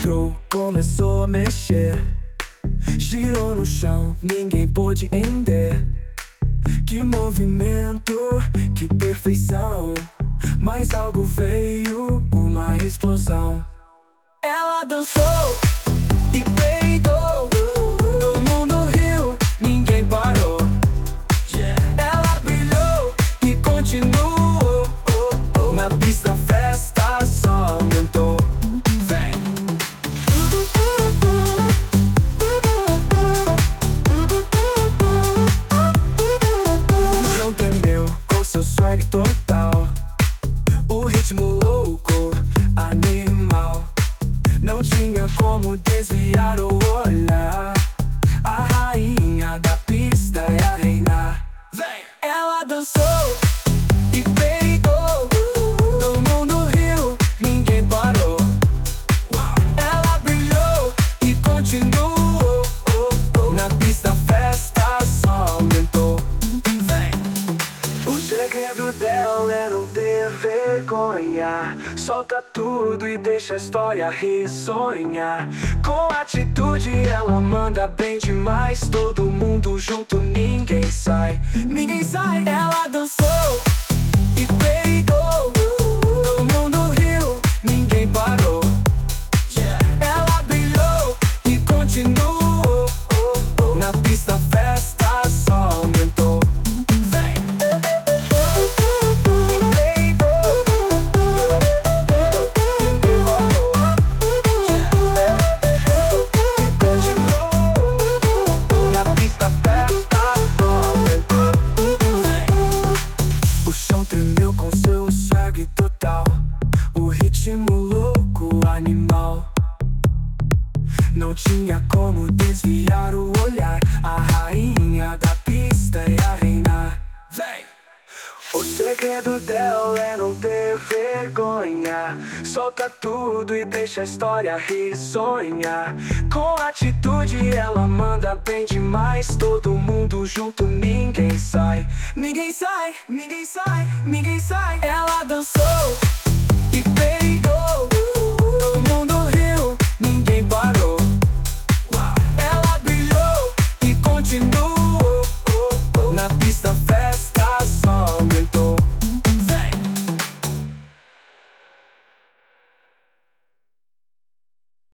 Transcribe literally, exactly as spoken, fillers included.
entrou, começou a mexer, girou no chão, ninguém pôde entender. Que movimento, que perfeição, mas algo veio, uma explosão. Ela dançou e peidou, todo mundo riu, ninguém parou. Ela brilhou e continuou, na pista a festa só aumentou. Vem! Não temeu com seu swag total, o ritmo louco, animal. Não tinha como desviar o olhar, a rainha da pista é a reina. Vem! Ela dançou e peidou, todo mundo riu, ninguém parou. Ela brilhou e continuou, na pista a festa só aumentou. Vem! O segredo dela é não ter vergonha, solta tudo e deixa a história risonhar. Com atitude ela manda bem demais, todo mundo junto, ninguém sai, ninguém sai. Ela dançou e peidou, todo mundo riu, ninguém parou. Ela brilhou e continuou, na pista a festa só aumentou. Vem! Na pista a festa só aumentou. O chão tremeu com seu swag total, o ritmo louco, animal. Não tinha como desviar o olhar, a rainha da pista é a reina. Vem! O segredo dela é não ter vergonha, solta tudo e deixa a história risonhar. Com atitude ela manda bem demais, todo mundo junto, ninguém sai, ninguém sai, ninguém sai, ninguém sai. Ela dançou